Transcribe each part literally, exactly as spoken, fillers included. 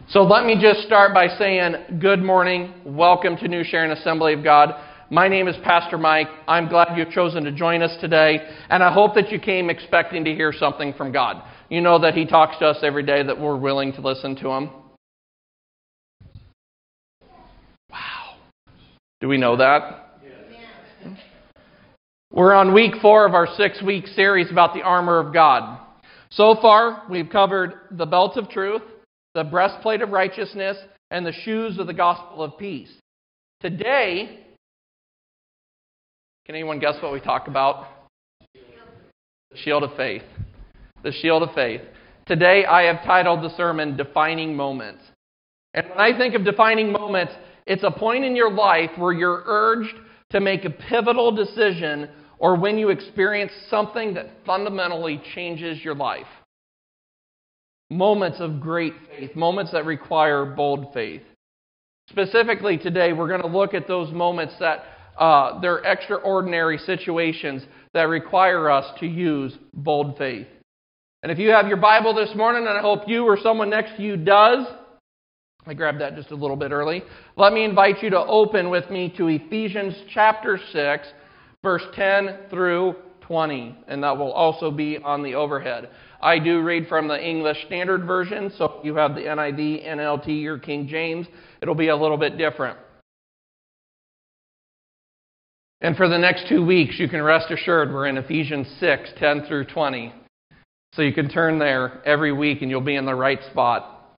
So let me just start by saying good morning. Welcome to New Sharon Assembly of God. My name is Pastor Mike. I'm glad you've chosen to join us today, and I hope that you came expecting to hear something from God. You know that He talks to us every day, that we're willing to listen to Him. Wow. Do we know that? Yes. We're on week four of our six-week series about the armor of God. So far, we've covered the belt of truth, the breastplate of righteousness, and the shoes of the gospel of peace. Today, can anyone guess what we talk about? The shield of faith. The shield of faith. Today, I have titled the sermon, Defining Moments. And when I think of defining moments, it's a point in your life where you're urged to make a pivotal decision, or when you experience something that fundamentally changes your life. Moments of great faith, moments that require bold faith. Specifically today, we're going to look at those moments that uh, they're extraordinary situations that require us to use bold faith. And if you have your Bible this morning, and I hope you or someone next to you does, I grabbed that just a little bit early, let me invite you to open with me to Ephesians chapter six, verse ten through twenty, and that will also be on the overhead. I do read from the English Standard Version, so if you have the N I V, N L T, or King James, it'll be a little bit different. And for the next two weeks, you can rest assured we're in Ephesians six, ten through twenty. So you can turn there every week and you'll be in the right spot.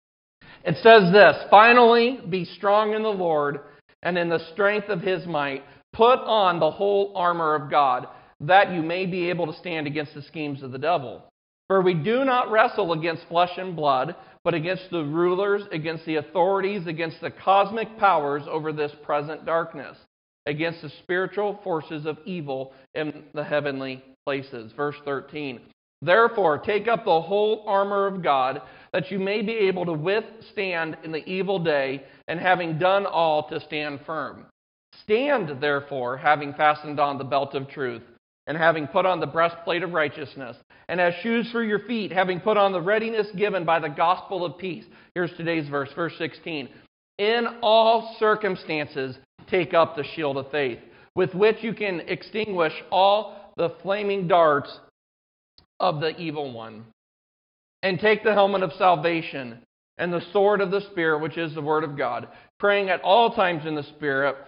It says this, "Finally, be strong in the Lord and in the strength of His might. Put on the whole armor of God, that you may be able to stand against the schemes of the devil. For we do not wrestle against flesh and blood, but against the rulers, against the authorities, against the cosmic powers over this present darkness, against the spiritual forces of evil in the heavenly places." Verse thirteen, "Therefore, take up the whole armor of God, that you may be able to withstand in the evil day, and having done all, to stand firm. Stand, therefore, having fastened on the belt of truth, and having put on the breastplate of righteousness, and as shoes for your feet, having put on the readiness given by the gospel of peace." Here's today's verse, verse sixteen. "In all circumstances, take up the shield of faith, with which you can extinguish all the flaming darts of the evil one. And take the helmet of salvation, and the sword of the Spirit, which is the word of God, praying at all times in the Spirit,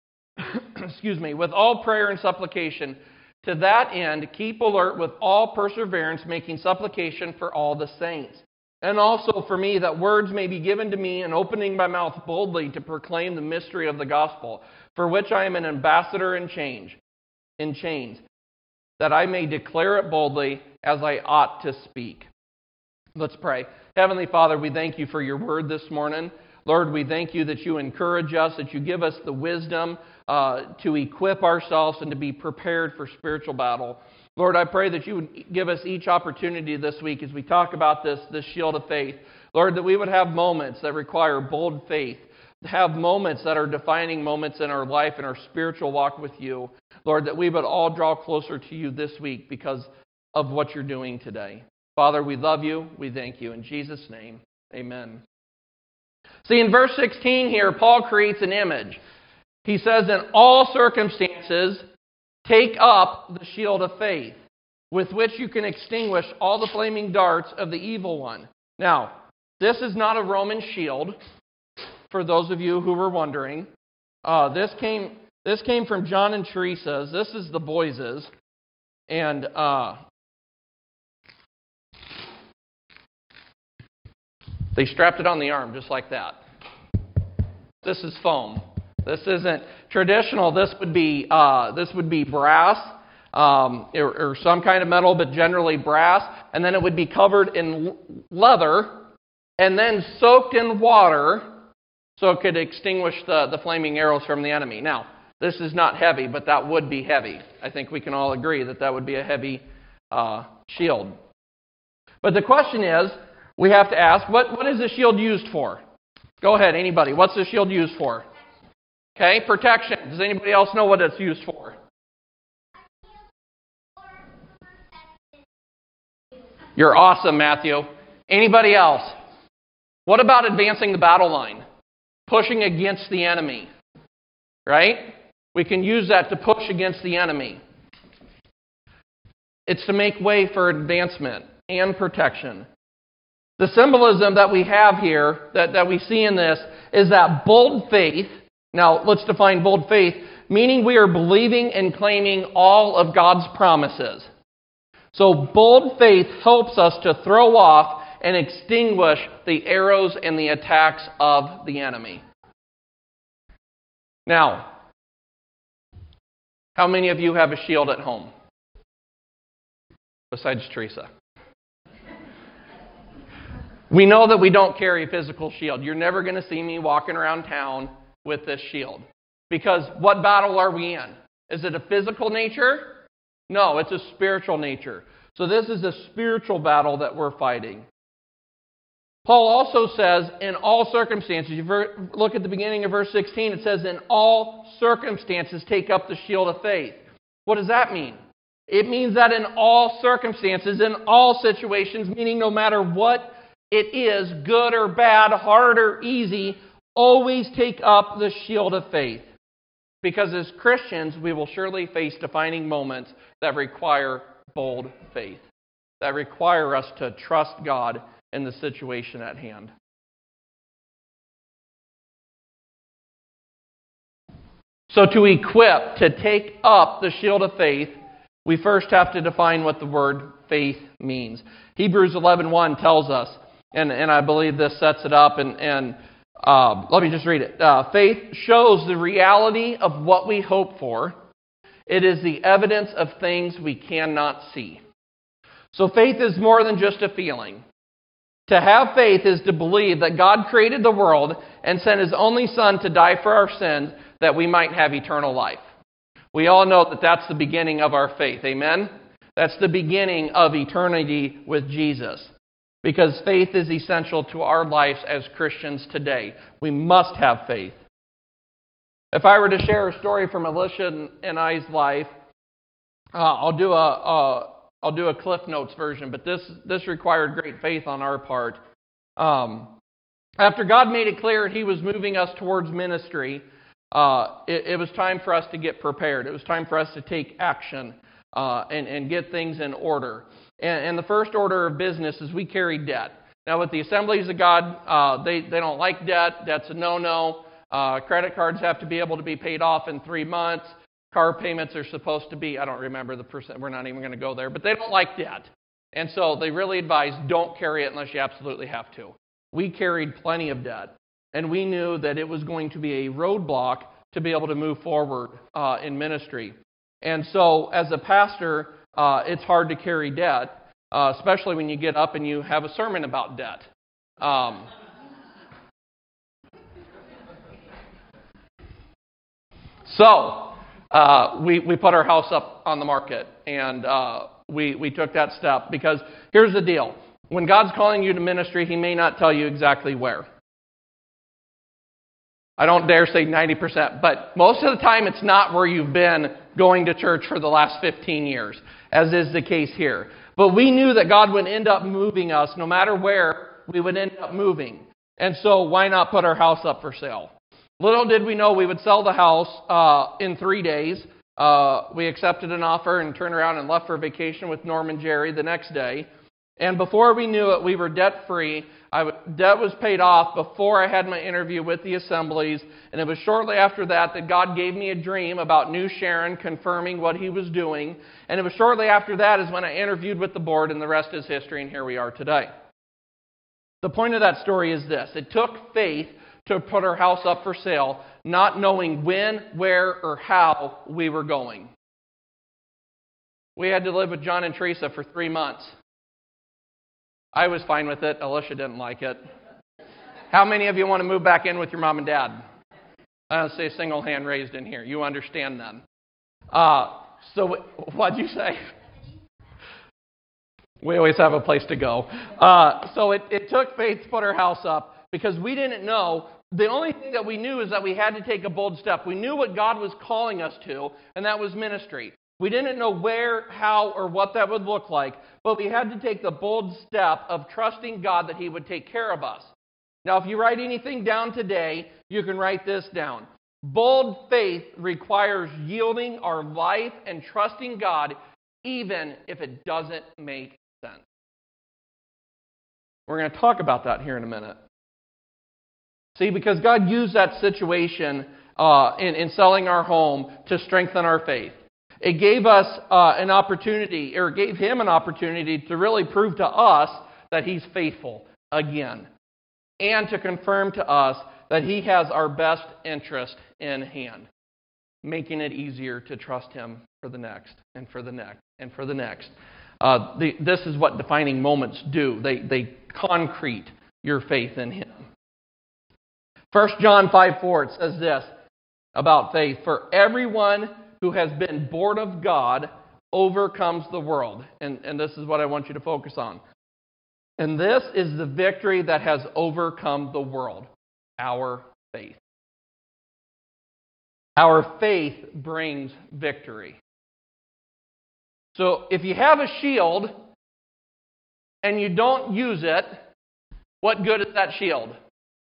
excuse me, with all prayer and supplication. To that end, keep alert with all perseverance, making supplication for all the saints. And also for me, that words may be given to me, and opening my mouth boldly to proclaim the mystery of the gospel, for which I am an ambassador in change, in chains, that I may declare it boldly as I ought to speak." Let's pray. Heavenly Father, we thank you for your word this morning. Lord, we thank you that you encourage us, that you give us the wisdom uh, to equip ourselves and to be prepared for spiritual battle. Lord, I pray that you would give us each opportunity this week as we talk about this, this shield of faith. Lord, that we would have moments that require bold faith, have moments that are defining moments in our life and our spiritual walk with you. Lord, that we would all draw closer to you this week because of what you're doing today. Father, we love you. We thank you. In Jesus' name, amen. See, in verse sixteen here, Paul creates an image. He says, "In all circumstances, take up the shield of faith, with which you can extinguish all the flaming darts of the evil one." Now, this is not a Roman shield, for those of you who were wondering. Uh, this came this came from John and Teresa's. This is the boys'. And uh, they strapped it on the arm just like that. This is foam. This isn't traditional. This would be uh, this would be brass um, or, or some kind of metal, but generally brass. And then it would be covered in leather and then soaked in water so it could extinguish the, the flaming arrows from the enemy. Now, this is not heavy, but that would be heavy. I think we can all agree that that would be a heavy uh, shield. But the question is, we have to ask, what, what is the shield used for? Go ahead, anybody. What's the shield used for? Okay, protection. Does anybody else know what it's used for? You're awesome, Matthew. Anybody else? What about advancing the battle line? Pushing against the enemy, right? We can use that to push against the enemy. It's to make way for advancement and protection. The symbolism that we have here, that, that we see in this, is that bold faith. Now, let's define bold faith, meaning we are believing and claiming all of God's promises. So bold faith helps us to throw off and extinguish the arrows and the attacks of the enemy. Now, how many of you have a shield at home? Besides Teresa. We know that we don't carry a physical shield. You're never going to see me walking around town with this shield. Because what battle are we in? Is it a physical nature? No, it's a spiritual nature. So this is a spiritual battle that we're fighting. Paul also says, in all circumstances, you look at the beginning of verse sixteen, it says, in all circumstances, take up the shield of faith. What does that mean? It means that in all circumstances, in all situations, meaning no matter what it is, good or bad, hard or easy, always take up the shield of faith. Because as Christians, we will surely face defining moments that require bold faith, that require us to trust God in the situation at hand. So to equip, to take up the shield of faith, we first have to define what the word faith means. Hebrews eleven one tells us, and, and I believe this sets it up, and, and uh, let me just read it. Uh, faith shows the reality of what we hope for. It is the evidence of things we cannot see. So faith is more than just a feeling. To have faith is to believe that God created the world and sent His only Son to die for our sins that we might have eternal life. We all know that that's the beginning of our faith. Amen? That's the beginning of eternity with Jesus. Because faith is essential to our lives as Christians today. We must have faith. If I were to share a story from Alicia and I's life, uh, I'll do a, a I'll do a Cliff Notes version, but this this required great faith on our part. Um, after God made it clear He was moving us towards ministry, uh, it, it was time for us to get prepared. It was time for us to take action uh, and, and get things in order. And, and the first order of business is we carry debt. Now, with the Assemblies of God, uh, they, they don't like debt. Debt's a no-no. Uh, credit cards have to be able to be paid off in three months. Car payments are supposed to be, I don't remember the percent, we're not even going to go there, but they don't like debt. And so they really advise don't carry it unless you absolutely have to. We carried plenty of debt, and we knew that it was going to be a roadblock to be able to move forward uh, in ministry. And so as a pastor, uh, it's hard to carry debt, uh, especially when you get up and you have a sermon about debt. Um, so... Uh, we, we put our house up on the market, and uh, we, we took that step because here's the deal. When God's calling you to ministry, He may not tell you exactly where. I don't dare say ninety percent, but most of the time it's not where you've been going to church for the last fifteen years, as is the case here. But we knew that God would end up moving us no matter where we would end up moving. And so why not put our house up for sale? Little did we know we would sell the house uh, in three days. Uh, we accepted an offer and turned around and left for vacation with Norm and Jerry the next day. And before we knew it, we were debt-free. I w- debt was paid off before I had my interview with the Assemblies. And it was shortly after that that God gave me a dream about New Sharon confirming what He was doing. And it was shortly after that is when I interviewed with the board, and the rest is history, and here we are today. The point of that story is this. It took faith to put our house up for sale, not knowing when, where, or how we were going. We had to live with John and Teresa for three months. I was fine with it. Alicia didn't like it. How many of you want to move back in with your mom and dad? I don't say single hand raised in here. You understand then. Uh, so what'd you say? We always have a place to go. Uh, so it, it took faith to put our house up, because we didn't know. The only thing that we knew is that we had to take a bold step. We knew what God was calling us to, and that was ministry. We didn't know where, how, or what that would look like, but we had to take the bold step of trusting God that He would take care of us. Now, if you write anything down today, you can write this down. Bold faith requires yielding our life and trusting God, even if it doesn't make sense. We're going to talk about that here in a minute. See, because God used that situation uh, in, in selling our home to strengthen our faith. It gave us uh, an opportunity, or gave him an opportunity to really prove to us that he's faithful again. And to confirm to us that he has our best interest in hand, making it easier to trust him for the next, and for the next, and for the next. Uh, the, this is what defining moments do. They, they concrete your faith in him. First John five four, it says this about faith. For everyone who has been born of God overcomes the world. And, and this is what I want you to focus on. And this is the victory that has overcome the world, our faith. Our faith brings victory. So if you have a shield and you don't use it, what good is that shield?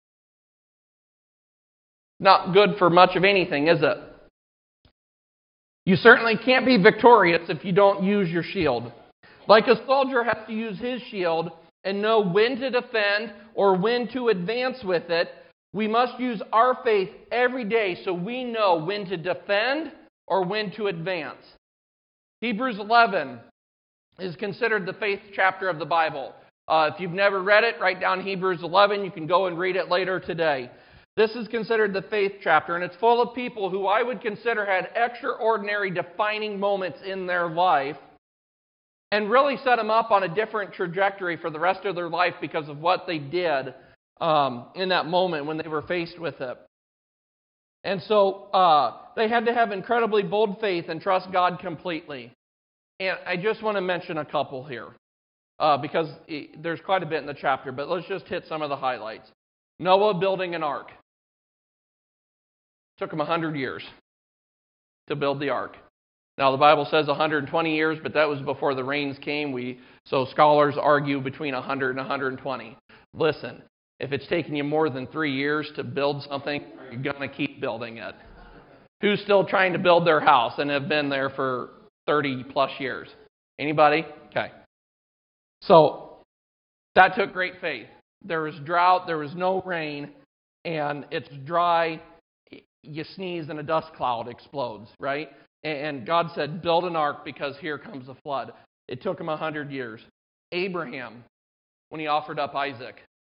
Not good for much of anything, is it? You certainly can't be victorious if you don't use your shield. Like a soldier has to use his shield and know when to defend or when to advance with it, we must use our faith every day so we know when to defend or when to advance. Hebrews eleven is considered the faith chapter of the Bible. Uh, if you've never read it, write down Hebrews eleven. You can go and read it later today. This is considered the faith chapter, and it's full of people who I would consider had extraordinary defining moments in their life and really set them up on a different trajectory for the rest of their life because of what they did um, in that moment when they were faced with it. And so uh, they had to have incredibly bold faith and trust God completely. And I just want to mention a couple here uh, because it, there's quite a bit in the chapter, but let's just hit some of the highlights. Noah building an ark. Took him one hundred years to build the ark. Now, the Bible says one hundred twenty years, but that was before the rains came. We So scholars argue between one hundred and one hundred twenty. Listen, if it's taking you more than three years to build something, you're going to keep building it. Who's still trying to build their house and have been there for thirty plus years? Anybody? Okay. So, that took great faith. There was drought, there was no rain, and it's dry. You sneeze and a dust cloud explodes, right? And God said, build an ark because here comes a flood. It took him one hundred years. Abraham, when he offered up Isaac,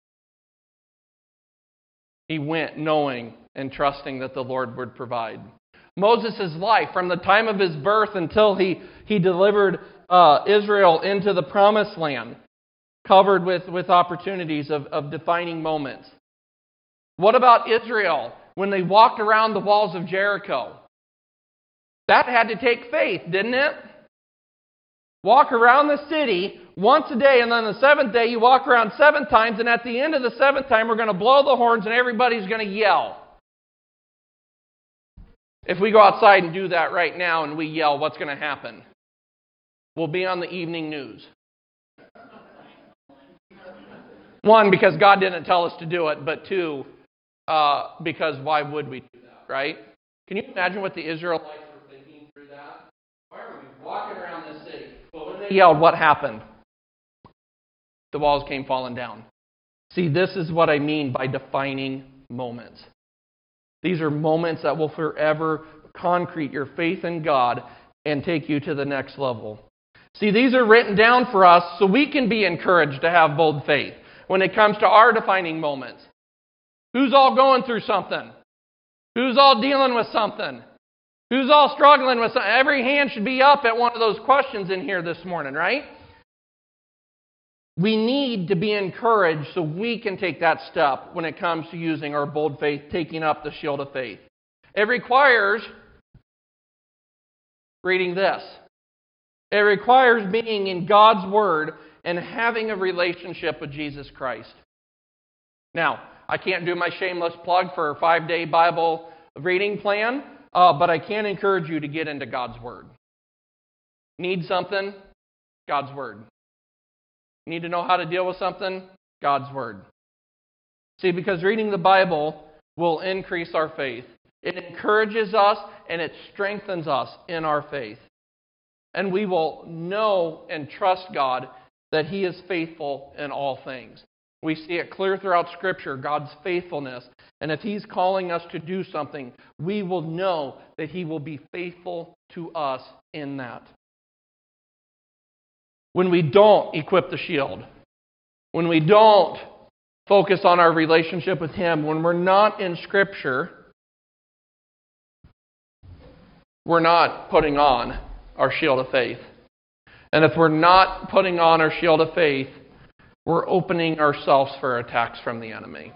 he went knowing and trusting that the Lord would provide. Moses' life, from the time of his birth until he, he delivered uh, Israel into the promised land, covered with, with opportunities of, of defining moments. What about Israel when they walked around the walls of Jericho? That had to take faith, didn't it? Walk around the city once a day, and then the seventh day you walk around seven times, and at the end of the seventh time we're going to blow the horns and everybody's going to yell. If we go outside and do that right now and we yell, what's going to happen? We'll be on the evening news. One, because God didn't tell us to do it, but two, uh, because why would we do that, right? Can you imagine what the Israelites were thinking through that? Why are we walking around this city? Well, when they yelled, what happened? The walls came falling down. See, this is what I mean by defining moments. These are moments that will forever concrete your faith in God and take you to the next level. See, these are written down for us so we can be encouraged to have bold faith when it comes to our defining moments. Who's all going through something? Who's all dealing with something? Who's all struggling with something? Every hand should be up at one of those questions in here this morning, right? We need to be encouraged so we can take that step when it comes to using our bold faith, taking up the shield of faith. It requires reading this. It requires being in God's Word and having a relationship with Jesus Christ. Now, I can't do my shameless plug for a five-day Bible reading plan, uh, but I can encourage you to get into God's Word. Need something? God's Word. Need to know how to deal with something? God's Word. See, because reading the Bible will increase our faith. It encourages us and it strengthens us in our faith. And we will know and trust God that He is faithful in all things. We see it clear throughout Scripture, God's faithfulness. And if He's calling us to do something, we will know that He will be faithful to us in that. When we don't equip the shield, when we don't focus on our relationship with Him, when we're not in Scripture, we're not putting on our shield of faith. And if we're not putting on our shield of faith, we're opening ourselves for attacks from the enemy.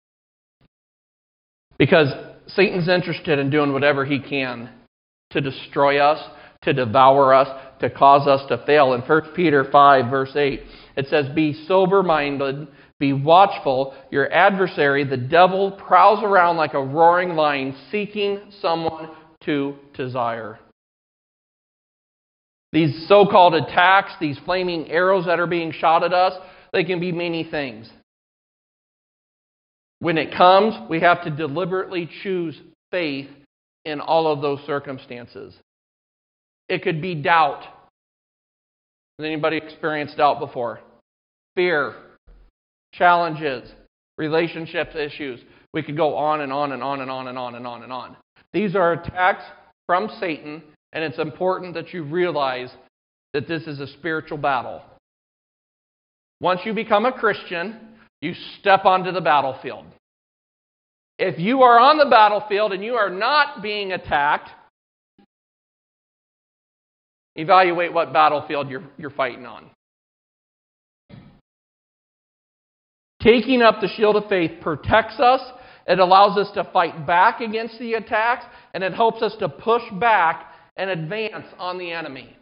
Because Satan's interested in doing whatever he can to destroy us, to devour us, to cause us to fail. In First Peter five, verse eight, it says, "Be sober-minded, be watchful. Your adversary, the devil, prowls around like a roaring lion, seeking someone to desire." These so-called attacks, these flaming arrows that are being shot at us, they can be many things. When it comes, we have to deliberately choose faith in all of those circumstances. It could be doubt. Has anybody experienced doubt before? Fear, challenges, relationships issues. We could go on and on and on and on and on and on and on. These are attacks from Satan, and it's important that you realize that this is a spiritual battle. Once you become a Christian, you step onto the battlefield. If you are on the battlefield and you are not being attacked, evaluate what battlefield you're, you're fighting on. Taking up the shield of faith protects us. It allows us to fight back against the attacks, and it helps us to push back and advance on the enemy.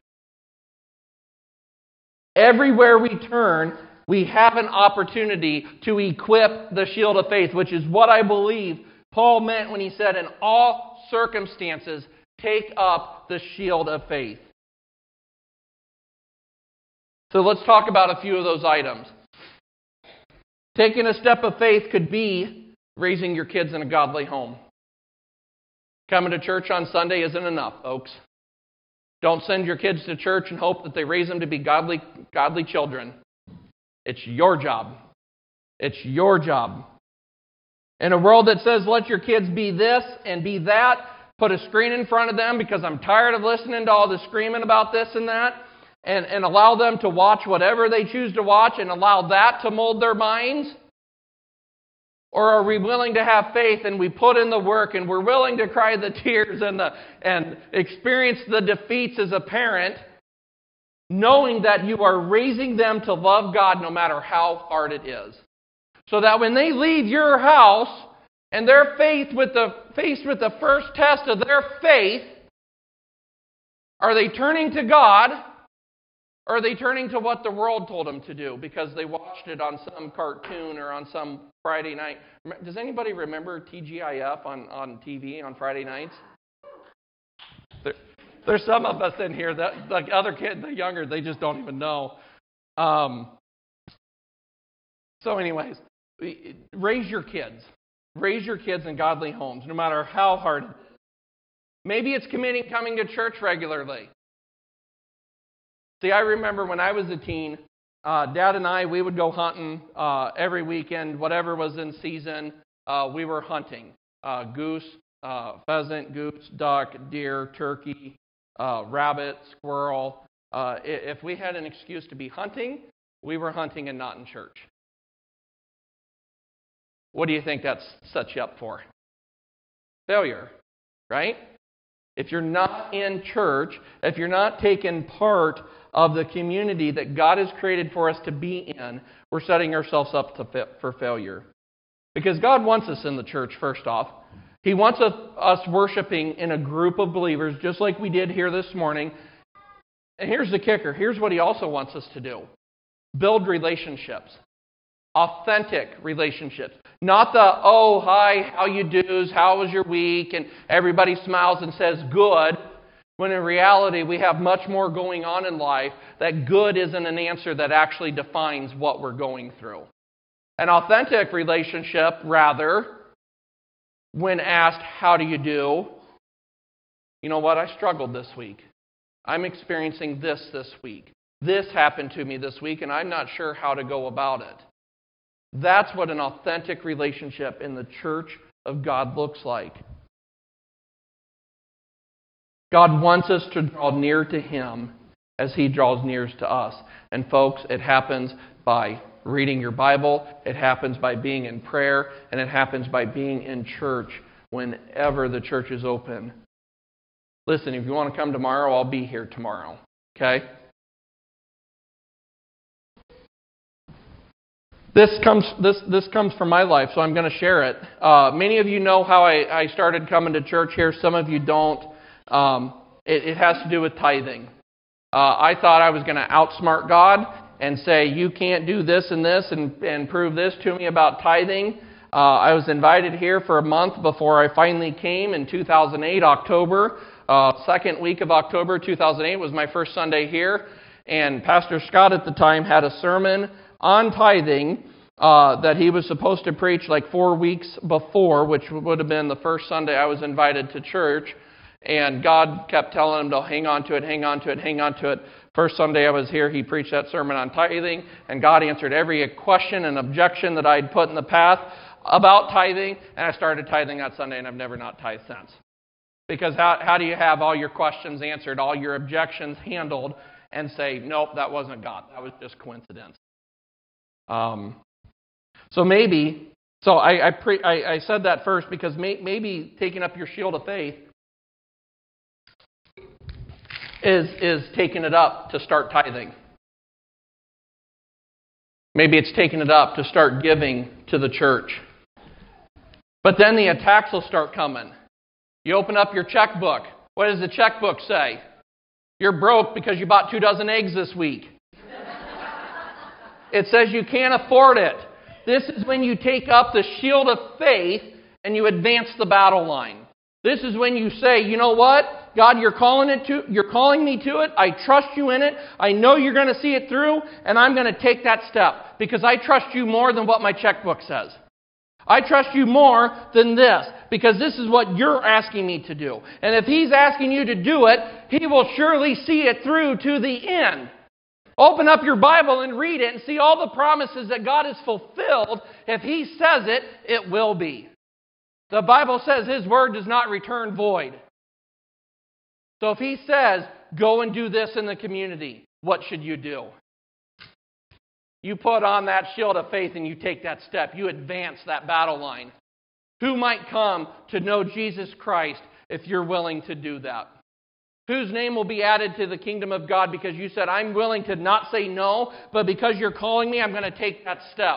Everywhere we turn, we have an opportunity to equip the shield of faith, which is what I believe Paul meant when he said, in all circumstances, take up the shield of faith. So let's talk about a few of those items. Taking a step of faith could be raising your kids in a godly home. Coming to church on Sunday isn't enough, folks. Don't send your kids to church and hope that they raise them to be godly, godly children. It's your job. It's your job. In a world that says, let your kids be this and be that, put a screen in front of them because I'm tired of listening to all the screaming about this and that, and, and allow them to watch whatever they choose to watch and allow that to mold their minds? Or are we willing to have faith and we put in the work and we're willing to cry the tears and, the, and experience the defeats as a parent, knowing that you are raising them to love God no matter how hard it is? So that when they leave your house and they're faced with the, faced with the first test of their faith, are they turning to God? Or are they turning to what the world told them to do because they watched it on some cartoon or on some Friday night? Does anybody remember T G I F on, on T V on Friday nights? There, there's some of us in here that the other kids, the younger, they just don't even know. Um, so anyways, raise your kids. Raise your kids in godly homes, no matter how hard it is. Maybe it's committing coming to church regularly. See, I remember when I was a teen, uh, Dad and I, we would go hunting uh, every weekend, whatever was in season, uh, we were hunting. Uh, goose, uh, pheasant, goose, duck, deer, turkey, uh, rabbit, squirrel. Uh, if we had an excuse to be hunting, we were hunting and not in church. What do you think that sets you up for? Failure, right? If you're not in church, if you're not taking part of the community that God has created for us to be in, we're setting ourselves up to fa- for failure. Because God wants us in the church, first off. He wants us, us worshiping in a group of believers, just like we did here this morning. And here's the kicker. Here's what He also wants us to do. Build relationships. Authentic relationships. Not the, oh, hi, how you do's, how was your week, and everybody smiles and says good, when in reality we have much more going on in life, that good isn't an answer that actually defines what we're going through. An authentic relationship, rather, when asked, how do you do? You know what? I struggled this week. I'm experiencing this this week. This happened to me this week, and I'm not sure how to go about it. That's what an authentic relationship in the church of God looks like. God wants us to draw near to Him as He draws near to us. And folks, it happens by reading your Bible, it happens by being in prayer, and it happens by being in church whenever the church is open. Listen, if you want to come tomorrow, I'll be here tomorrow. Okay? This comes this this comes from my life, so I'm going to share it. Uh, many of you know how I, I started coming to church here. Some of you don't. Um, it, it has to do with tithing. Uh, I thought I was going to outsmart God and say, you can't do this and this and, and prove this to me about tithing. Uh, I was invited here for a month before I finally came in two thousand eight, October. Uh, second week of October two thousand eight was my first Sunday here. And Pastor Scott at the time had a sermon on tithing uh, that he was supposed to preach like four weeks before, which would have been the first Sunday I was invited to church. And God kept telling him to hang on to it, hang on to it, hang on to it. First Sunday I was here, he preached that sermon on tithing, and God answered every question and objection that I'd put in the path about tithing, and I started tithing that Sunday, and I've never not tithed since. Because how, how do you have all your questions answered, all your objections handled, and say, nope, that wasn't God, that was just coincidence. Um, so maybe, so I I, pre, I I said that first because may, maybe taking up your shield of faith is is taking it up to start tithing. Maybe it's taking it up to start giving to the church. But then the attacks will start coming. You open up your checkbook. What does the checkbook say? You're broke because you bought two dozen eggs this week. It says you can't afford it. This is when you take up the shield of faith and you advance the battle line. This is when you say, you know what? God, you're calling it to, you're calling me to it. I trust you in it. I know you're going to see it through, and I'm going to take that step because I trust you more than what my checkbook says. I trust you more than this because this is what you're asking me to do. And if He's asking you to do it, He will surely see it through to the end. Open up your Bible and read it and see all the promises that God has fulfilled. If He says it, it will be. The Bible says His word does not return void. So if He says, go and do this in the community, what should you do? You put on that shield of faith and you take that step. You advance that battle line. Who might come to know Jesus Christ if you're willing to do that? Whose name will be added to the kingdom of God because you said, I'm willing to not say no, but because you're calling me, I'm going to take that step.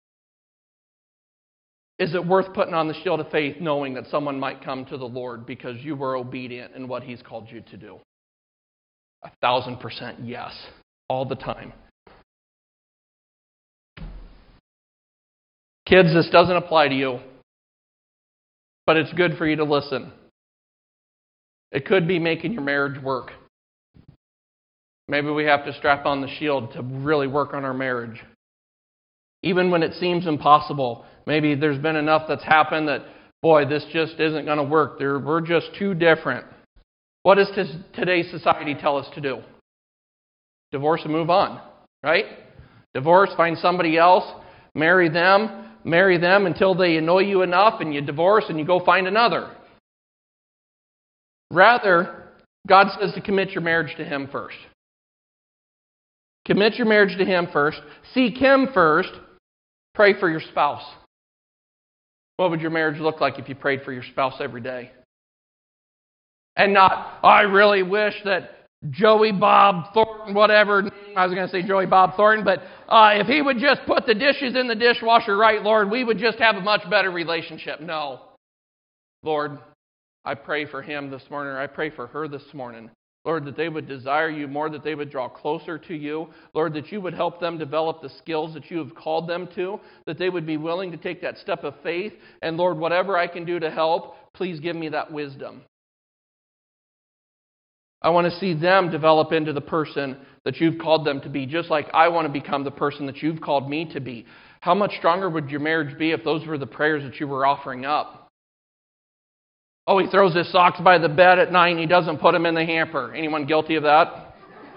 Is it worth putting on the shield of faith knowing that someone might come to the Lord because you were obedient in what He's called you to do? A thousand percent yes. All the time. Kids, this doesn't apply to you. But it's good for you to listen. It could be making your marriage work. Maybe we have to strap on the shield to really work on our marriage. Even when it seems impossible, maybe there's been enough that's happened that, boy, this just isn't going to work. They're, we're just too different. What does t- today's society tell us to do? Divorce and move on, right? Divorce, find somebody else, marry them, marry them until they annoy you enough, and you divorce and you go find another. Rather, God says to commit your marriage to Him first. Commit your marriage to Him first. Seek Him first. Pray for your spouse. What would your marriage look like if you prayed for your spouse every day? And not, I really wish that Joey Bob Thornton, whatever, I was going to say Joey Bob Thornton, but uh, if he would just put the dishes in the dishwasher right, Lord, we would just have a much better relationship. No. Lord, I pray for him this morning, or I pray for her this morning. Lord, that they would desire you more, that they would draw closer to you. Lord, that you would help them develop the skills that you have called them to, that they would be willing to take that step of faith. And Lord, whatever I can do to help, please give me that wisdom. I want to see them develop into the person that you've called them to be, just like I want to become the person that you've called me to be. How much stronger would your marriage be if those were the prayers that you were offering up? Oh, he throws his socks by the bed at night and he doesn't put them in the hamper. Anyone guilty of that?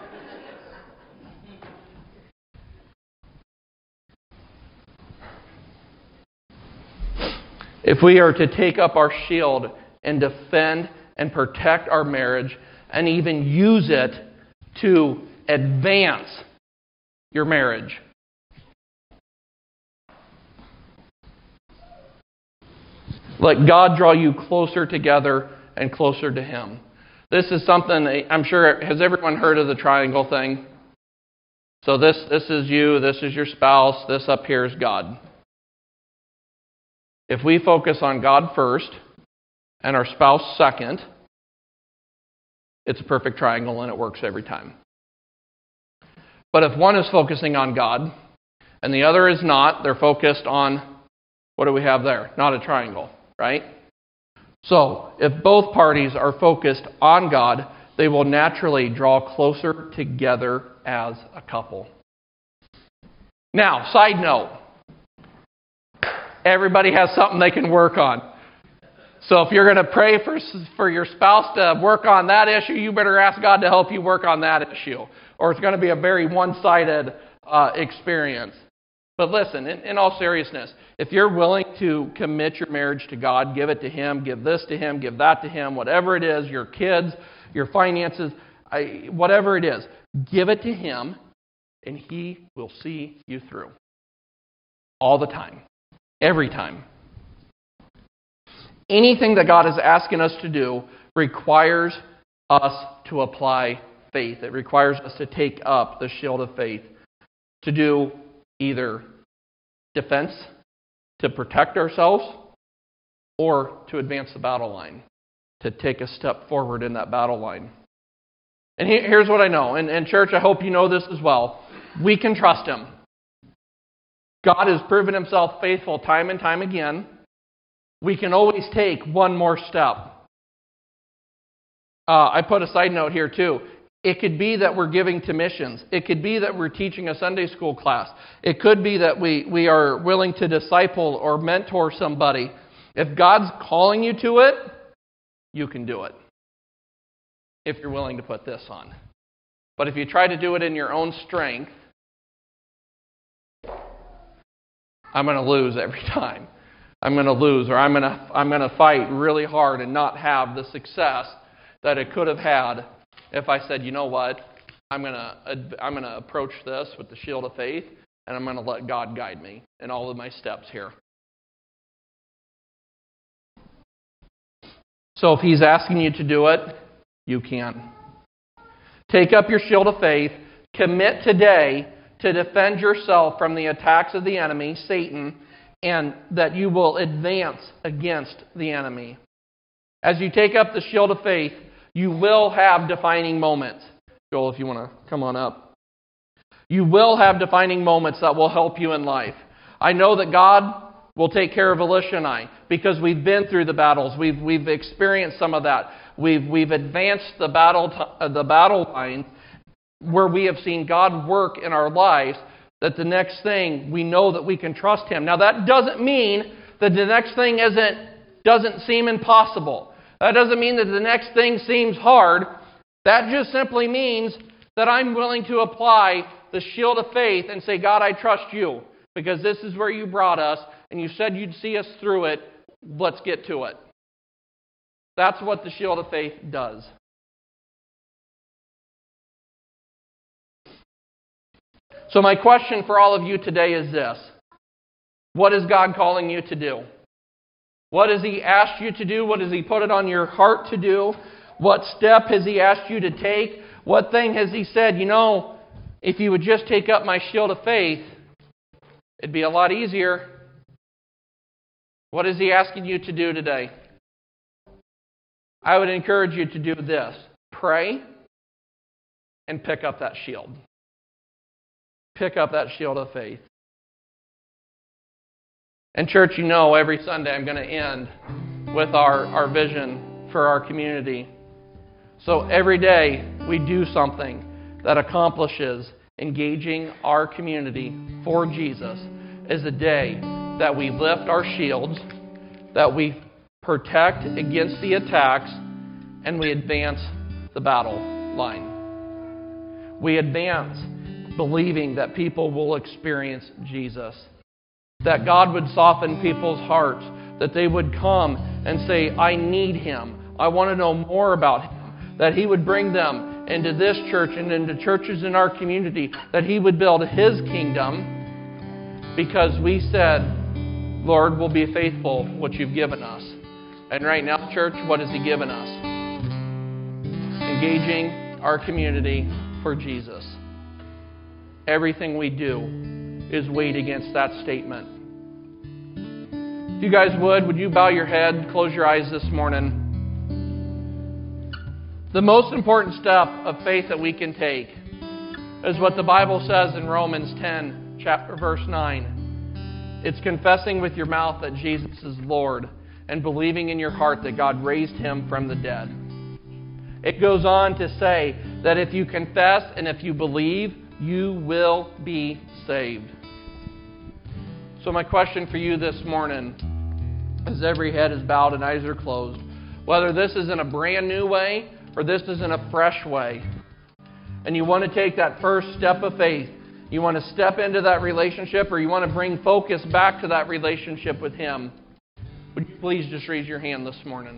If we are to take up our shield and defend and protect our marriage and even use it to advance your marriage, let God draw you closer together and closer to Him. This is something, I'm sure, has everyone heard of the triangle thing? So this, this is you, this is your spouse, this up here is God. If we focus on God first and our spouse second, it's a perfect triangle and it works every time. But if one is focusing on God and the other is not, they're focused on, what do we have there? Not a triangle, right? So, if both parties are focused on God, they will naturally draw closer together as a couple. Now, side note. Everybody has something they can work on. So if you're going to pray for, for your spouse to work on that issue, you better ask God to help you work on that issue. Or it's going to be a very one-sided uh, experience. But listen, in, in all seriousness, if you're willing to commit your marriage to God, give it to Him, give this to Him, give that to Him, whatever it is, your kids, your finances, I, whatever it is, give it to Him, and He will see you through. All the time. Every time. Anything that God is asking us to do requires us to apply faith. It requires us to take up the shield of faith to do either defense, to protect ourselves, or to advance the battle line, to take a step forward in that battle line. And here's what I know. And, and church, I hope you know this as well. We can trust Him. God has proven Himself faithful time and time again. We can always take one more step. Uh, I put a side note here too. It could be that we're giving to missions. It could be that we're teaching a Sunday school class. It could be that we, we are willing to disciple or mentor somebody. If God's calling you to it, you can do it. If you're willing to put this on. But if you try to do it in your own strength, I'm going to lose every time. I'm going to lose, or I'm going to I'm going to fight really hard and not have the success that it could have had if I said, you know what, I'm going to I'm going to approach this with the shield of faith, and I'm going to let God guide me in all of my steps here. So if He's asking you to do it, you can. Take up your shield of faith. Commit today to defend yourself from the attacks of the enemy, Satan, and that you will advance against the enemy. As you take up the shield of faith, you will have defining moments. Joel, if you want to come on up. You will have defining moments that will help you in life. I know that God will take care of Alicia and I because we've been through the battles. We've we've experienced some of that. We've we've advanced the battle t- the battle line where we have seen God work in our lives, that the next thing, we know that we can trust Him. Now that doesn't mean that the next thing isn't doesn't seem impossible. That doesn't mean that the next thing seems hard. That just simply means that I'm willing to apply the shield of faith and say, God, I trust you because this is where you brought us and you said you'd see us through it. Let's get to it. That's what the shield of faith does. So my question for all of you today is this. What is God calling you to do? What has He asked you to do? What has He put it on your heart to do? What step has He asked you to take? What thing has He said, you know, if you would just take up my shield of faith, it'd be a lot easier. What is He asking you to do today? I would encourage you to do this. Pray and pick up that shield. Pick up that shield of faith. And church, you know, every Sunday I'm going to end with our, our vision for our community. So every day we do something that accomplishes engaging our community for Jesus is a day that we lift our shields, that we protect against the attacks, and we advance the battle line. We advance believing that people will experience Jesus, that God would soften people's hearts, that they would come and say, I need Him. I want to know more about Him. That He would bring them into this church and into churches in our community, that He would build His kingdom because we said, Lord, we'll be faithful what You've given us. And right now, church, what has He given us? Engaging our community for Jesus. Everything we do is weighed against that statement. If you guys would, would you bow your head, close your eyes this morning? The most important step of faith that we can take is what the Bible says in Romans ten, chapter verse nine. It's confessing with your mouth that Jesus is Lord and believing in your heart that God raised Him from the dead. It goes on to say that if you confess and if you believe, you will be saved. So my question for you this morning, as every head is bowed and eyes are closed, whether this is in a brand new way or this is in a fresh way, and you want to take that first step of faith, you want to step into that relationship, or you want to bring focus back to that relationship with Him, would you please just raise your hand this morning?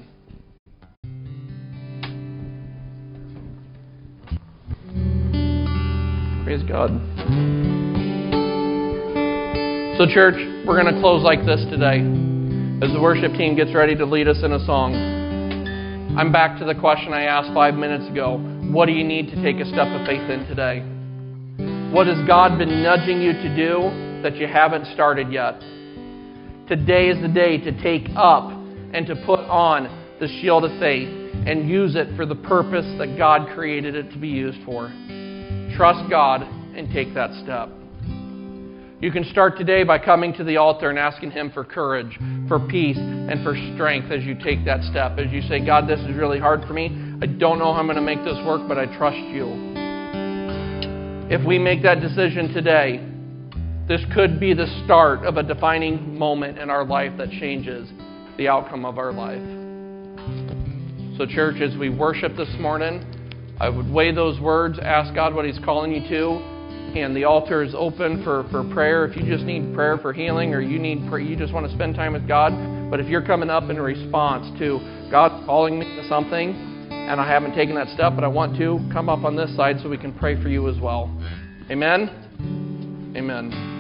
Praise God. So church, we're going to close like this today. As the worship team gets ready to lead us in a song, I'm back to the question I asked five minutes ago. What do you need to take a step of faith in today? What has God been nudging you to do that you haven't started yet? Today is the day to take up and to put on the shield of faith and use it for the purpose that God created it to be used for. Trust God and take that step. You can start today by coming to the altar and asking Him for courage, for peace, and for strength as you take that step. As you say, God, this is really hard for me. I don't know how I'm going to make this work, but I trust You. If we make that decision today, this could be the start of a defining moment in our life that changes the outcome of our life. So church, as we worship this morning, I would weigh those words, ask God what He's calling you to, and the altar is open for, for prayer. If you just need prayer for healing, or you need pray, you just want to spend time with God. But if you're coming up in response to God calling me to something, and I haven't taken that step, but I want to, come up on this side so we can pray for you as well. Amen? Amen.